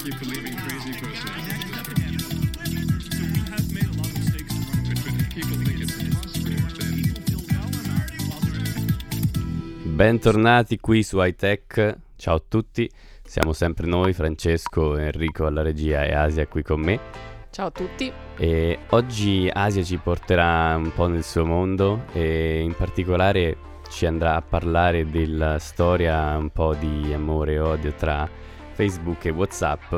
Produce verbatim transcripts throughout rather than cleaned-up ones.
thank you for leaving crazy person. So we have made a lot of mistakes. But people think it's impossible. Then bentornati qui su iTech. Ciao a tutti. Siamo sempre noi, Francesco, Enrico alla regia e Asia qui con me. Ciao a tutti. E oggi Asia ci porterà un po' nel suo mondo e in particolare ci andrà a parlare della storia un po' di amore e odio tra Facebook e WhatsApp,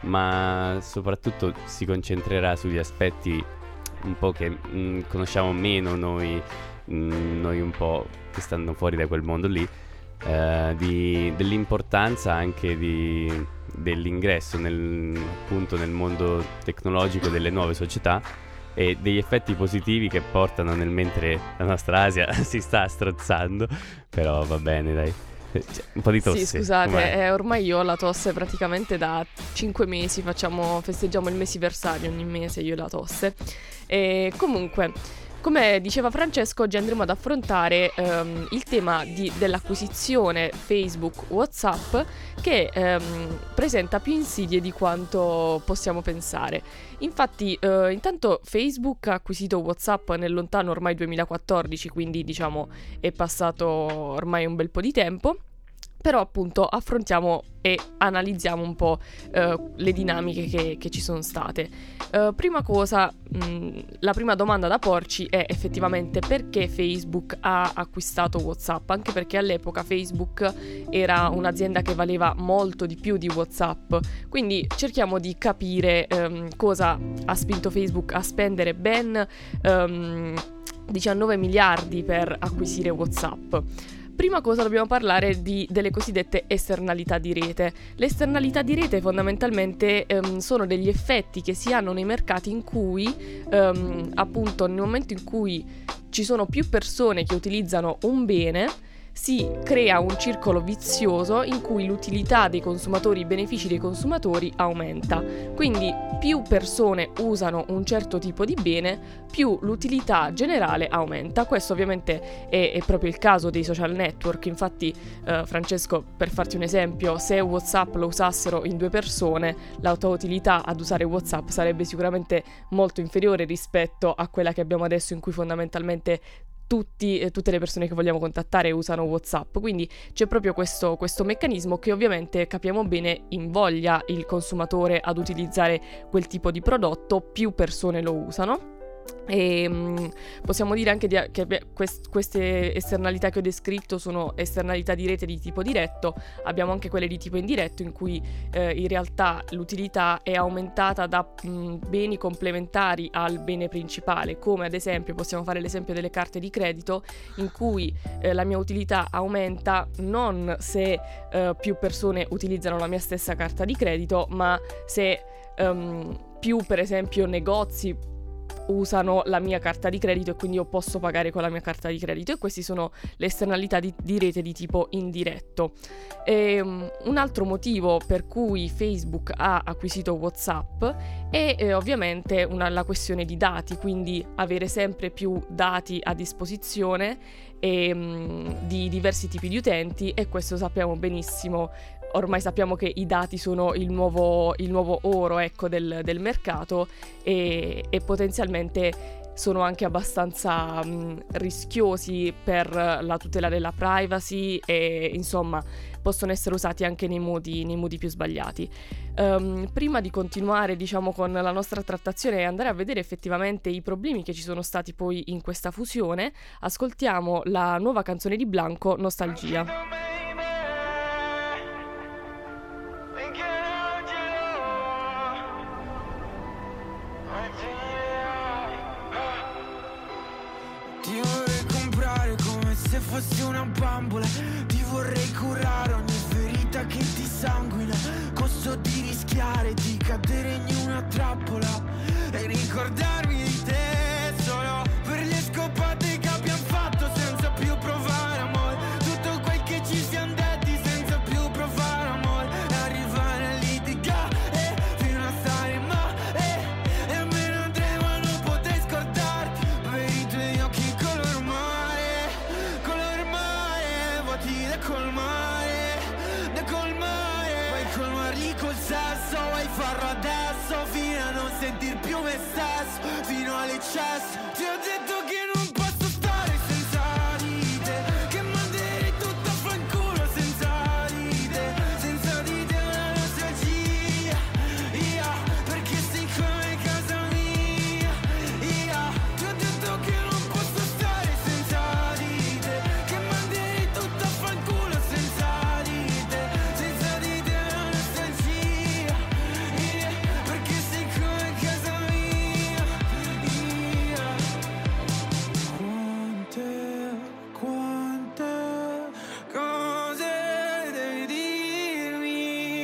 ma soprattutto si concentrerà sugli aspetti un po' che mh, conosciamo meno noi, mh, noi un po' che stanno fuori da quel mondo lì. Uh, di, dell'importanza anche di, dell'ingresso nel, appunto nel mondo tecnologico delle nuove società e degli effetti positivi che portano nel mentre la nostra Asia si sta strozzando, però va bene dai, un po' di tosse. Sì, scusate, eh, ormai io ho la tosse praticamente da cinque mesi, facciamo, festeggiamo il mesiversario ogni mese io e la tosse. E comunque, come diceva Francesco, oggi andremo ad affrontare um, il tema di, dell'acquisizione Facebook-WhatsApp che um, presenta più insidie di quanto possiamo pensare. Infatti, uh, intanto Facebook ha acquisito WhatsApp nel lontano ormai duemilaquattordici, quindi diciamo è passato ormai un bel po' di tempo. Però appunto affrontiamo e analizziamo un po' uh, le dinamiche che, che ci sono state. Uh, prima cosa, mh, la prima domanda da porci è effettivamente perché Facebook ha acquistato WhatsApp, anche perché all'epoca Facebook era un'azienda che valeva molto di più di WhatsApp, quindi cerchiamo di capire um, cosa ha spinto Facebook a spendere ben um, diciannove miliardi per acquisire WhatsApp. Prima cosa dobbiamo parlare di, delle cosiddette esternalità di rete. Le esternalità di rete fondamentalmente um, sono degli effetti che si hanno nei mercati in cui, um, appunto, nel momento in cui ci sono più persone che utilizzano un bene, si crea un circolo vizioso in cui l'utilità dei consumatori, i benefici dei consumatori aumenta. Quindi più persone usano un certo tipo di bene, più l'utilità generale aumenta. Questo ovviamente è, è proprio il caso dei social network. Infatti, eh, Francesco, per farti un esempio, se WhatsApp lo usassero in due persone, la tua utilità ad usare WhatsApp sarebbe sicuramente molto inferiore rispetto a quella che abbiamo adesso, in cui fondamentalmente Tutti, eh, tutte le persone che vogliamo contattare usano WhatsApp, quindi c'è proprio questo, questo meccanismo che ovviamente capiamo bene invoglia il consumatore ad utilizzare quel tipo di prodotto, più persone lo usano. E um, possiamo dire anche di, che quest, queste esternalità che ho descritto sono esternalità di rete di tipo diretto. Abbiamo anche quelle di tipo indiretto, in cui eh, in realtà l'utilità è aumentata da mh, beni complementari al bene principale, come ad esempio possiamo fare l'esempio delle carte di credito, in cui eh, la mia utilità aumenta non se eh, più persone utilizzano la mia stessa carta di credito, ma se um, più per esempio negozi usano la mia carta di credito e quindi io posso pagare con la mia carta di credito, e queste sono le esternalità di, di rete di tipo indiretto. E, um, un altro motivo per cui Facebook ha acquisito WhatsApp è eh, ovviamente una, la questione di dati, quindi avere sempre più dati a disposizione e, um, di diversi tipi di utenti, e questo sappiamo benissimo. Ormai sappiamo che i dati sono il nuovo, il nuovo oro, ecco, del, del mercato, e, e potenzialmente sono anche abbastanza mh, rischiosi per la tutela della privacy e insomma possono essere usati anche nei modi, nei modi più sbagliati. Um, prima di continuare diciamo con la nostra trattazione e andare a vedere effettivamente i problemi che ci sono stati poi in questa fusione, ascoltiamo la nuova canzone di Blanco, Nostalgia. Fossi una bambola, ti vorrei curare ogni ferita che ti sanguina. Costo di rischiare di cadere in una trappola e ricordarmi di te solo per le scopate che abbiamo fatto senza più provare amore. Tutto quel che ci siamo detti senza più provare amore. E arrivare a litigare fino a stare male, e me ne andremo a non poter scordarti per i tuoi occhi color mare, color mare, vuoti da colmare, da colmare. Puoi colmarli col sesso farlo adesso, fino a non sentir più me stesso, fino all'eccesso. Ti ho detto che non posso stare senza di te, che manderei tutto a fanculo senza di te, senza di te una nostalgia, yeah, perché sei come casa mia, yeah. Ti ho detto che non posso stare senza di te, che manderei tutto a fanculo senza di te, senza di te una nostalgia, yeah, perché sei come casa mia, yeah. Quante, quante cose devi dirmi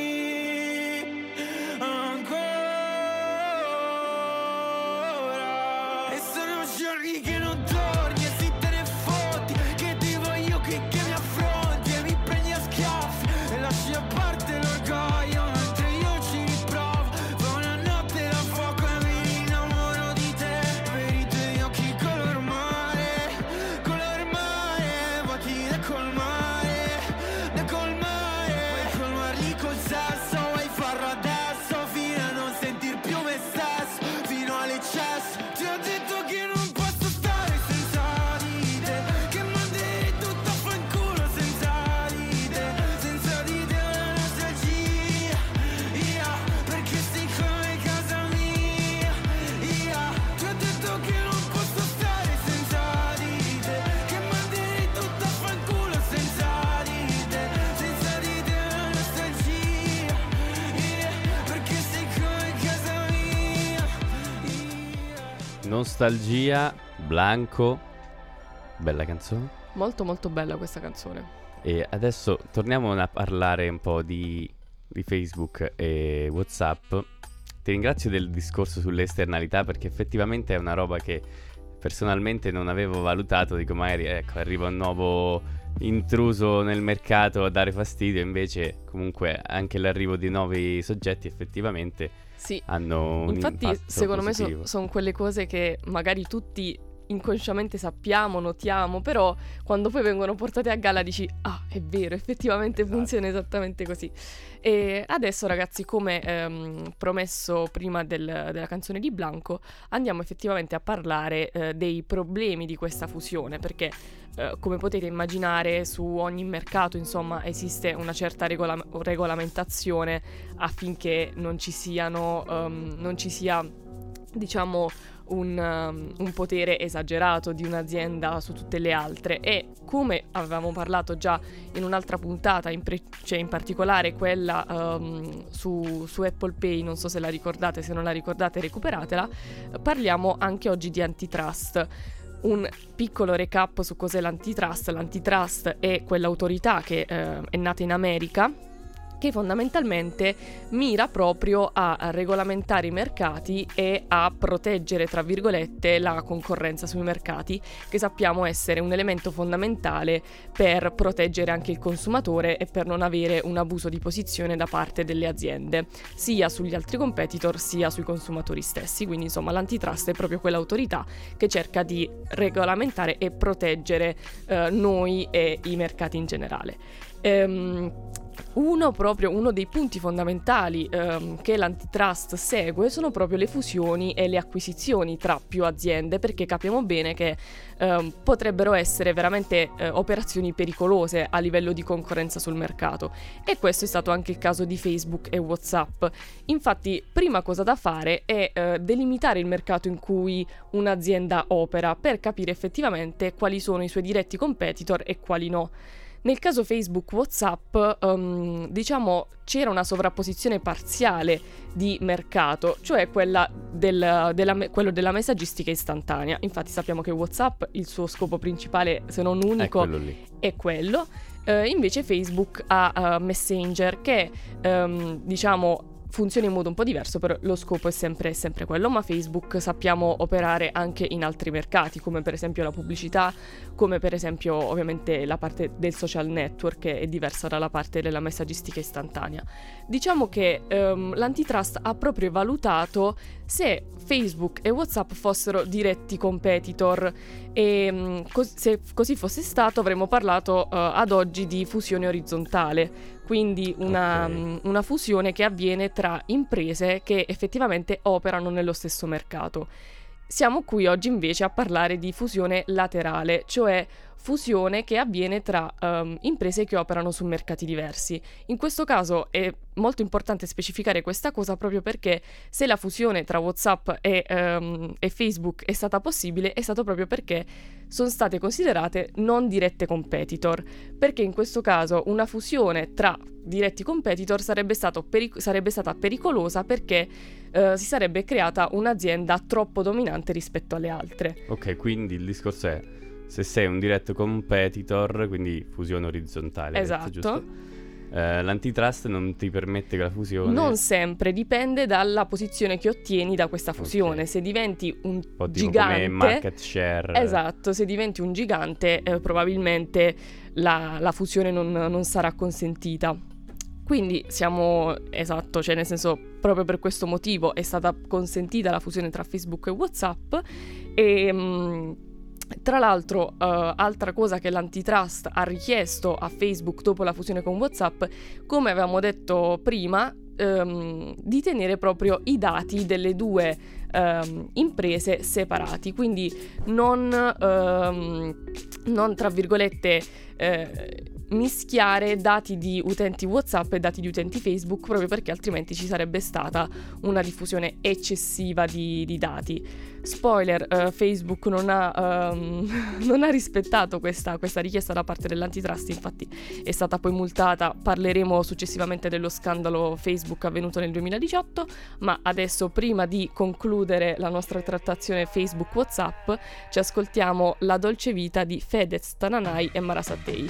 ancora, e sono giorni che non torni e si te ne fotti, che ti voglio qui che mi affronti e mi prendi a schiaffi e lasci a parte l'orgoglio mentre io ci riprovo. Fa una notte da fuoco e mi innamoro di te, per i tuoi occhi color mare, color mare, vuoti da colmare, da colmare, vuoi colmarli col sesso, vuoi farlo adesso, fino a non sentir più me stesso, fino all'eccesso. Ti ho detto che non posso stare senza di te, che manderei tutto a fanculo senza di te, senza di te una nostalgia, yeah, perché sei come casa mia, yeah. Ti ho detto che non posso stare senza di te, che manderei tutto a fanculo senza di te, senza di te una nostalgia, yeah, perché sei come casa mia, yeah. Nostalgia, Blanco, bella canzone. Molto molto bella questa canzone. E adesso torniamo a parlare un po' di, di Facebook e WhatsApp. Ti ringrazio del discorso sulle esternalità, perché effettivamente è una roba che personalmente non avevo valutato. Dico, magari ecco, arriva un nuovo intruso nel mercato a dare fastidio, invece comunque anche l'arrivo di nuovi soggetti effettivamente Sì, hanno un infatti impatto secondo positivo. me sono quelle cose che magari tutti inconsciamente sappiamo, notiamo, però quando poi vengono portate a galla dici ah, è vero, effettivamente Esatto. funziona esattamente così. E adesso ragazzi, come ehm, promesso prima del- della canzone di Blanco, andiamo effettivamente a parlare eh, dei problemi di questa fusione, perché eh, come potete immaginare su ogni mercato insomma esiste una certa regola- regolamentazione affinché non ci siano ehm, non ci sia, diciamo, un, um, un potere esagerato di un'azienda su tutte le altre. E come avevamo parlato già in un'altra puntata, in, pre- cioè in particolare quella um, su, su Apple Pay, non so se la ricordate, se non la ricordate recuperatela, parliamo anche oggi di antitrust. Un piccolo recap su cos'è l'antitrust. L'antitrust è quell'autorità che eh, è nata in America, che fondamentalmente mira proprio a regolamentare i mercati e a proteggere, tra virgolette, la concorrenza sui mercati, che sappiamo essere un elemento fondamentale per proteggere anche il consumatore e per non avere un abuso di posizione da parte delle aziende, sia sugli altri competitor sia sui consumatori stessi. Quindi insomma l'antitrust è proprio quell'autorità che cerca di regolamentare e proteggere eh, noi e i mercati in generale. Ehm, Uno proprio uno dei punti fondamentali ehm, che l'antitrust segue sono proprio le fusioni e le acquisizioni tra più aziende, perché capiamo bene che ehm, potrebbero essere veramente eh, operazioni pericolose a livello di concorrenza sul mercato, e questo è stato anche il caso di Facebook e WhatsApp. Infatti, prima cosa da fare è eh, delimitare il mercato in cui un'azienda opera, per capire effettivamente quali sono i suoi diretti competitor e quali no. Nel caso Facebook WhatsApp, um, diciamo, c'era una sovrapposizione parziale di mercato, cioè quella del, della, quello della messaggistica istantanea. Infatti sappiamo che WhatsApp, il suo scopo principale, se non unico, È quello lì. è quello. Uh, invece Facebook ha uh, Messenger, che um, diciamo funziona in modo un po' diverso, però lo scopo è sempre, è sempre quello. Ma Facebook sappiamo operare anche in altri mercati, come per esempio la pubblicità, come per esempio ovviamente la parte del social network, che è diversa dalla parte della messaggistica istantanea. Diciamo che um, l'antitrust ha proprio valutato se Facebook e WhatsApp fossero diretti competitor, E mh, cos- se così fosse stato avremmo parlato uh, ad oggi di fusione orizzontale, quindi una, Ok. mh, una fusione che avviene tra imprese che effettivamente operano nello stesso mercato. Siamo qui oggi invece a parlare di fusione laterale, cioè fusione che avviene tra um, imprese che operano su mercati diversi. In questo caso è molto importante specificare questa cosa proprio perché se la fusione tra WhatsApp e, um, e Facebook è stata possibile è stato proprio perché sono state considerate non dirette competitor, perché in questo caso una fusione tra diretti competitor sarebbe, stato peric- sarebbe stata pericolosa perché uh, si sarebbe creata un'azienda troppo dominante rispetto alle altre. Ok, quindi il discorso è se sei un diretto competitor, quindi fusione orizzontale. hai detto, Esatto. giusto? Eh, l'antitrust non ti permette che la fusione Non sempre, dipende dalla posizione che ottieni da questa fusione. Ok. Se diventi un un po' tipo gigante, come market share. esatto, se diventi un gigante, eh, probabilmente la, la fusione non, non sarà consentita. Quindi siamo, esatto, cioè nel senso, proprio per questo motivo è stata consentita la fusione tra Facebook e WhatsApp e... mh, tra l'altro, uh, altra cosa che l'antitrust ha richiesto a Facebook dopo la fusione con WhatsApp, come avevamo detto prima, um, di tenere proprio i dati delle due um, imprese separati, quindi non, um, non tra virgolette, eh, mischiare dati di utenti WhatsApp e dati di utenti Facebook, proprio perché altrimenti ci sarebbe stata una diffusione eccessiva di, di dati. Spoiler, uh, Facebook non ha, um, non ha rispettato questa, questa richiesta da parte dell'antitrust, infatti è stata poi multata. Parleremo successivamente dello scandalo Facebook avvenuto nel duemiladiciotto, ma adesso, prima di concludere la nostra trattazione Facebook WhatsApp, ci ascoltiamo La dolce vita di Fedez, Tananai e Mara Sattei.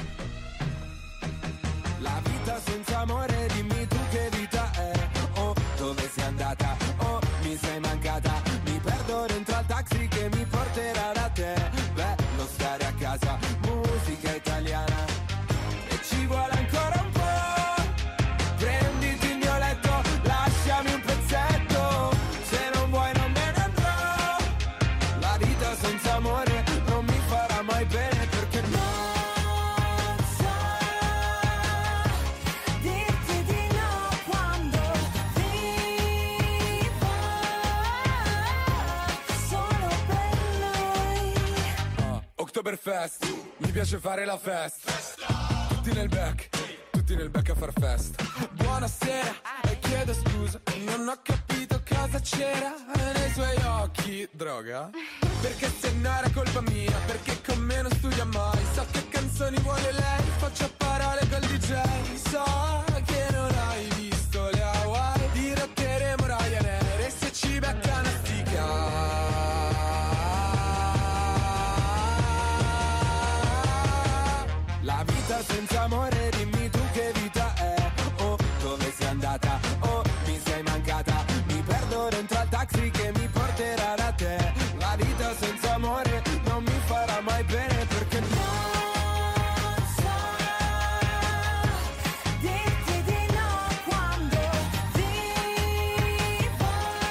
La vita senza amore, dimmi tu che vita è. Oh, dove sei andata? Oh, mi sei mancata. Mi perdo dentro al taxi che mi porterà da te. Bello stare a casa, musica italiana. E ci vuole ancora un po'. Prenditi il mio letto, lasciami un pezzetto. Se non vuoi non me ne andrò. La vita senza amore non mi farà mai bene perché no. Oktoberfest, mi piace fare la festa. Tutti nel back, tutti nel back a far festa. Buonasera, e chiedo scusa, non ho capito cosa c'era nei suoi occhi. Droga? Perché se no era colpa mia, perché con me non studia mai. So che canzoni vuole lei, faccio parole col D J. So che non hai visto le Hawaii, dirotteremo Ryanair e se ci becca una stica. La vita senza amore, dimmi tu che vita è. Oh, dove sei andata? Oh, mi sei mancata. Mi perdo dentro al taxi che mi porterà da te. La vita senza amore non mi farà mai bene perché non so dirti di no quando vivo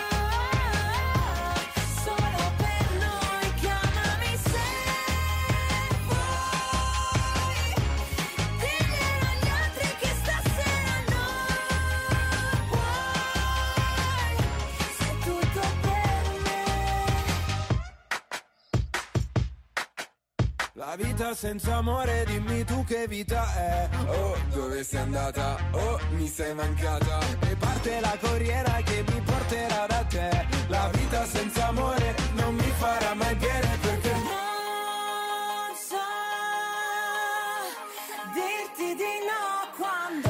solo per noi. Chiamami se diglielo agli altri che stasera non puoi. Sei tutto per me. La vita senza amore, dimmi tu che vita è. Oh, dove sei andata? Oh, mi sei mancata. E parte la corriera che mi porterà da te. La vita senza amore non mi farà mai bene perché non so dirti di no quando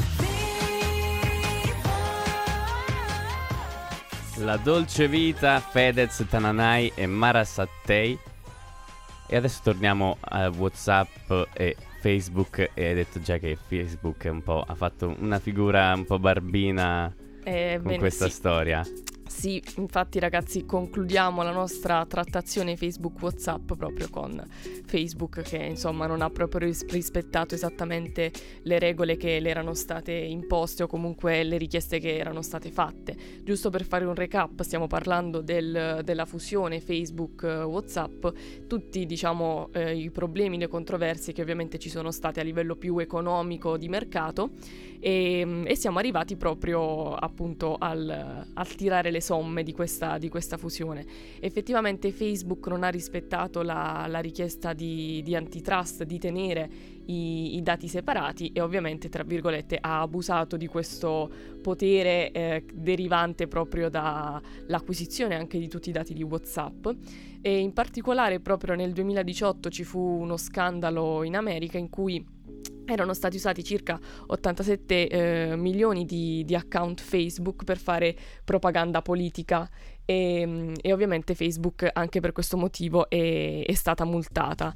vivo. La dolce vita, Fedez, Tananai e Mara Sattei. E adesso torniamo a WhatsApp e Facebook. E hai detto già che Facebook è un po', ha fatto una figura un po' barbina Eh, con bene, questa sì. storia. Sì, infatti ragazzi, concludiamo la nostra trattazione Facebook WhatsApp proprio con Facebook, che insomma non ha proprio ris- rispettato esattamente le regole che le erano state imposte, o comunque le richieste che erano state fatte. Giusto per fare un recap, stiamo parlando del, della fusione Facebook WhatsApp, tutti diciamo eh, i problemi, le controversie che ovviamente ci sono state a livello più economico di mercato, e, e siamo arrivati proprio appunto al, al tirare le somme di questa, di questa fusione. Effettivamente Facebook non ha rispettato la, la richiesta di, di antitrust di tenere i, i dati separati, e ovviamente tra virgolette ha abusato di questo potere eh, derivante proprio dall'acquisizione anche di tutti i dati di WhatsApp. E in particolare proprio nel duemiladiciotto ci fu uno scandalo in America in cui erano stati usati circa ottantasette eh, milioni di, di account Facebook per fare propaganda politica, e, e ovviamente Facebook anche per questo motivo è, è stata multata,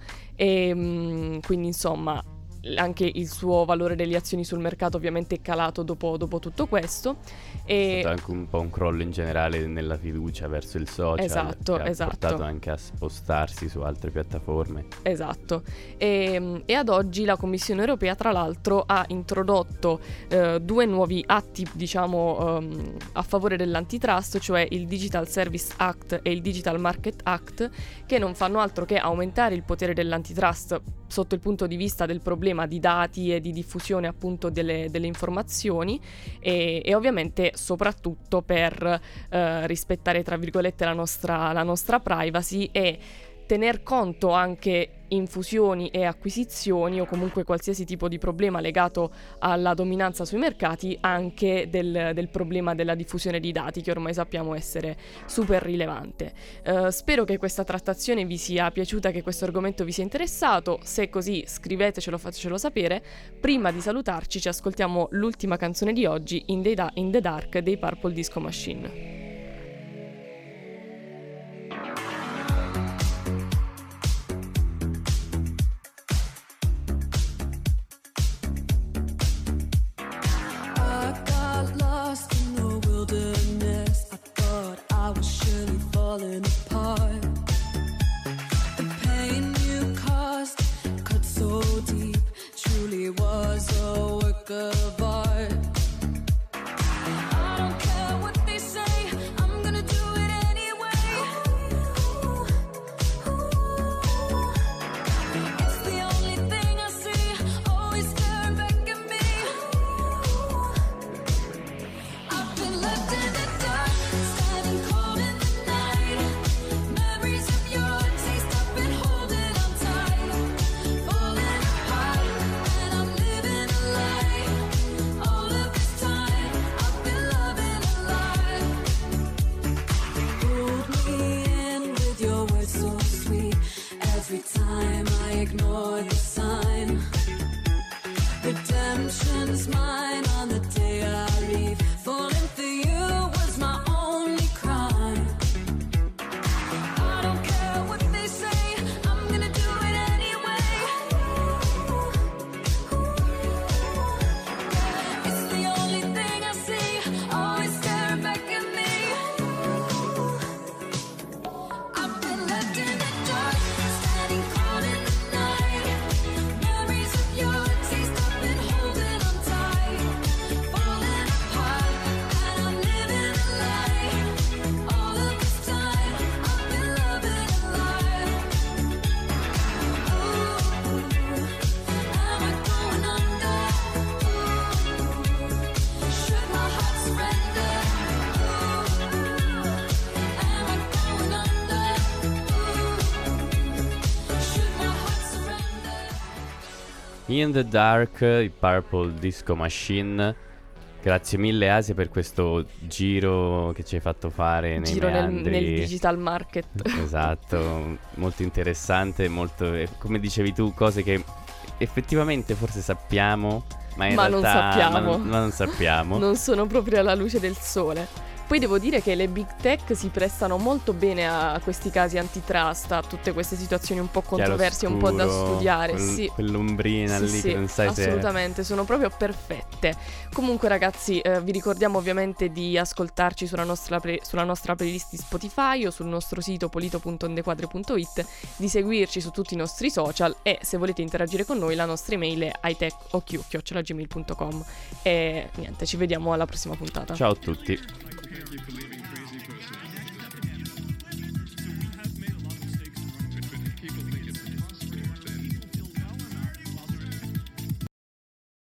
e quindi insomma anche il suo valore delle azioni sul mercato ovviamente è calato dopo, dopo tutto questo. È stato anche un po' un crollo in generale nella fiducia verso il social, esatto, che ha esatto. portato anche a spostarsi su altre piattaforme. Esatto, e, e ad oggi la Commissione Europea tra l'altro ha introdotto eh, due nuovi atti diciamo um, a favore dell'antitrust, cioè il Digital Service Act e il Digital Market Act, che non fanno altro che aumentare il potere dell'antitrust sotto il punto di vista del problema di dati e di diffusione appunto delle, delle informazioni, e, e ovviamente soprattutto per eh, rispettare tra virgolette la nostra, la nostra privacy, e tener conto anche in fusioni e acquisizioni, o comunque qualsiasi tipo di problema legato alla dominanza sui mercati, anche del, del problema della diffusione di dati, che ormai sappiamo essere super rilevante. Uh, spero che questa trattazione vi sia piaciuta, che questo argomento vi sia interessato. Se è così, scrivetecelo, fatecelo sapere. Prima di salutarci ci ascoltiamo l'ultima canzone di oggi, In the, da- In the Dark dei Purple Disco Machine. Falling apart. The pain you caused cut so deep, truly was a work of art. I don't care what they say, I'm gonna do it anyway. It's the only thing I see, always staring back at me. I've been left in the dark, standing cold in the memories of your taste, I've been holding on tight, falling apart, and I'm living a lie. All of this time, I've been loving a lie. Hold me in with your words so sweet. Every time I ignore the sign, redemption's mine on the day I leave. Falling for you was my only crime. In the Dark, i Purple Disco Machine. Grazie mille Asia per questo giro che ci hai fatto fare nei giro nel, meandri. nel digital market. Esatto, molto interessante, molto, come dicevi tu, cose che effettivamente forse sappiamo, ma in ma realtà non sappiamo. ma non, ma non sappiamo. Non sono proprio alla luce del sole. Poi devo dire che le big tech si prestano molto bene a questi casi antitrust, a tutte queste situazioni un po' controverse, un po' da Chiaroscuro, studiare. quel- Sì. quell'ombrina Sì, lì sì, che non sai se... assolutamente, sono proprio perfette. Comunque ragazzi, eh, vi ricordiamo ovviamente di ascoltarci sulla nostra, play- sulla nostra playlist di Spotify o sul nostro sito polito punto ondequadre punto it, di seguirci su tutti i nostri social e se volete interagire con noi la nostra email è hightech chiocciola gmail punto com. E niente, ci vediamo alla prossima puntata. Ciao a tutti. Thank you for leaving Crazy Person.